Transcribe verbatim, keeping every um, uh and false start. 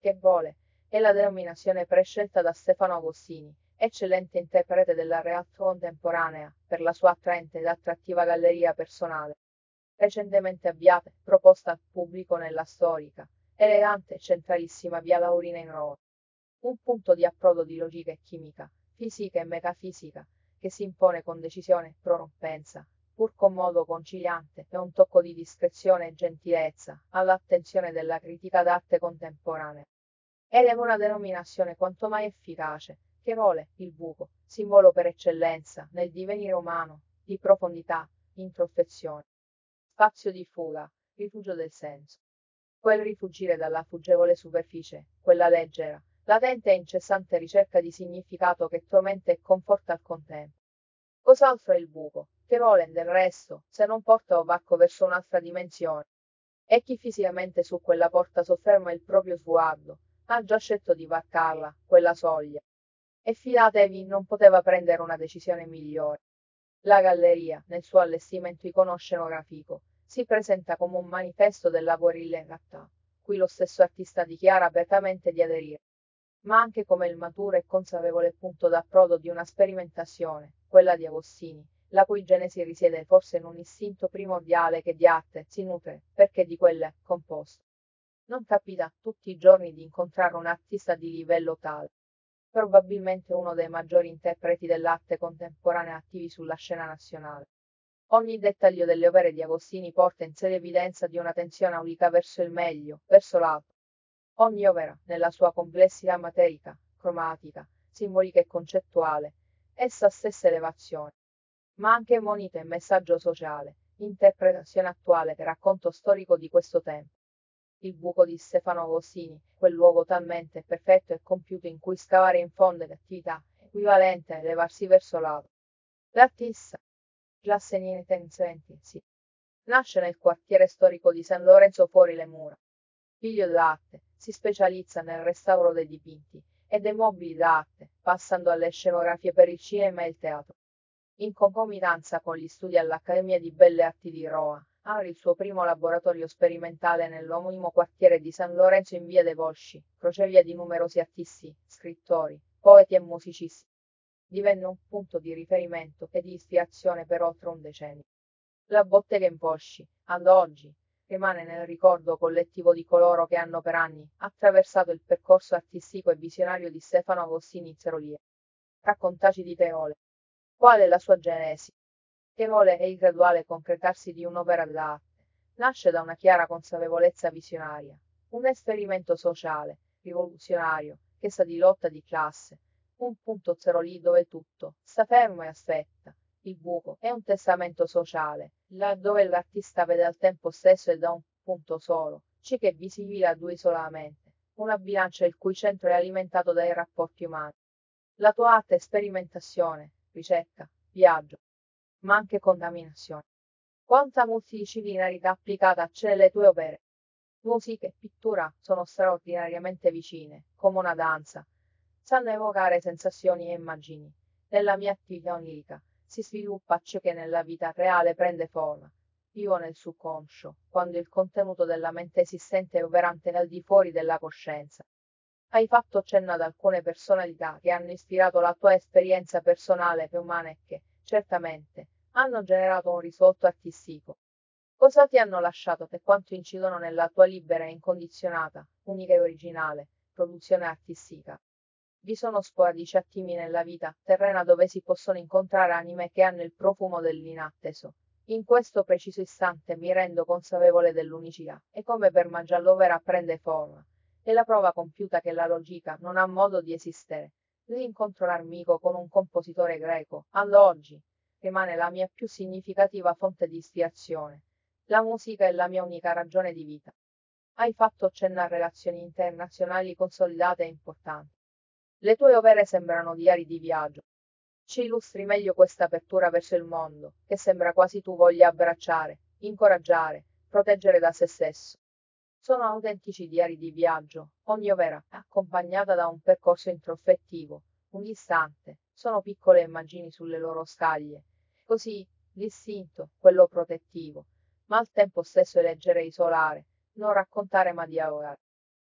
che vuole, è la denominazione prescelta da Stefano Agostini, eccellente interprete della realtà contemporanea, per la sua attraente ed attrattiva galleria personale, recentemente avviata e proposta al pubblico nella storica, elegante e centralissima via Laurina in Roma. Un punto di approdo di logica e chimica, fisica e metafisica, che si impone con decisione e prorompenza, pur con modo conciliante e un tocco di discrezione e gentilezza, all'attenzione della critica d'arte contemporanea. Ed è una denominazione quanto mai efficace, che vuole, il buco, simbolo per eccellenza, nel divenire umano, di profondità, introspezione. Spazio di fuga, rifugio del senso. Quel rifugire dalla fuggevole superficie, quella leggera, latente e incessante ricerca di significato che tormenta e conforta al contempo. Cos'altro è il buco, che vuole, del resto, se non porta o varco verso un'altra dimensione? E chi fisicamente su quella porta sofferma il proprio sguardo, ha già scelto di varcarla, quella soglia. E fidatevi, non poteva prendere una decisione migliore. La galleria, nel suo allestimento iconoscenografico, si presenta come un manifesto della guerriglia in realtà, cui lo stesso artista dichiara apertamente di aderire, ma anche come il maturo e consapevole punto d'approdo di una sperimentazione, quella di Agostini, la cui genesi risiede forse in un istinto primordiale che di arte si nutre, perché di quella è composto. Non capita tutti i giorni di incontrare un artista di livello tale. Probabilmente uno dei maggiori interpreti dell'arte contemporanea attivi sulla scena nazionale. Ogni dettaglio delle opere di Agostini porta in sé l'evidenza di una tensione aulica verso il meglio, verso l'alto. Ogni opera, nella sua complessità materica, cromatica, simbolica e concettuale, essa stessa elevazione, ma anche monito e messaggio sociale, interpretazione attuale e racconto storico di questo tempo. Il buco di Stefano Agostini, quel luogo talmente perfetto e compiuto in cui scavare in fondo ed attività, equivalente a elevarsi verso l'alto. L'artista, classe nitenzenti, sì. Nasce nel quartiere storico di San Lorenzo fuori le mura. Figlio d'arte, si specializza nel restauro dei dipinti e dei mobili d'arte, passando alle scenografie per il cinema e il teatro. In concomitanza con gli studi all'Accademia di Belle Arti di Roma, apre il suo primo laboratorio sperimentale nell'omonimo quartiere di San Lorenzo in via dei Volsci, crocevia di numerosi artisti, scrittori, poeti e musicisti. Divenne un punto di riferimento e di ispirazione per oltre un decennio. La bottega in Volsci, ad oggi, rimane nel ricordo collettivo di coloro che hanno per anni attraversato il percorso artistico e visionario di Stefano Agostini Zerolia. Raccontaci di Teole. Qual è la sua genesi? Teole è il graduale concretarsi di un'opera d'arte. Nasce da una chiara consapevolezza visionaria, un esperimento sociale, rivoluzionario, che sa di lotta di classe, un punto zero lì dove tutto sta fermo e aspetta. Il buco è un testamento sociale, là dove l'artista vede al tempo stesso e da un punto solo, ciò che è visibile a due solamente, una bilancia il cui centro è alimentato dai rapporti umani. La tua arte è sperimentazione, ricerca, viaggio, ma anche contaminazione. Quanta multidisciplinarità applicata c'è nelle tue opere. Musica e pittura sono straordinariamente vicine, come una danza. Sanno evocare sensazioni e immagini. Nella mia attività onirica si sviluppa ciò che nella vita reale prende forma. Vivo nel subconscio, quando il contenuto della mente esistente è operante al di fuori della coscienza. Hai fatto cenno ad alcune personalità che hanno ispirato la tua esperienza personale e umana e che, certamente, hanno generato un risvolto artistico. Cosa ti hanno lasciato e quanto incidono nella tua libera e incondizionata, unica e originale, produzione artistica? Vi sono sporadici attimi nella vita terrena dove si possono incontrare anime che hanno il profumo dell'inatteso. In questo preciso istante mi rendo consapevole dell'unicità, e come per magia l'opera prende forma. È la prova compiuta che la logica non ha modo di esistere. L'incontro armico con un compositore greco, ad oggi, rimane la mia più significativa fonte di ispirazione. La musica è la mia unica ragione di vita. Hai fatto cenno a relazioni internazionali consolidate e importanti. Le tue opere sembrano diari di viaggio. Ci illustri meglio questa apertura verso il mondo, che sembra quasi tu voglia abbracciare, incoraggiare, proteggere da se stesso. Sono autentici diari di viaggio, ogni opera è accompagnata da un percorso introspettivo, un istante, sono piccole immagini sulle loro scaglie. Così, l'istinto, quello protettivo, ma al tempo stesso è leggero e isolare, non raccontare ma dialogare.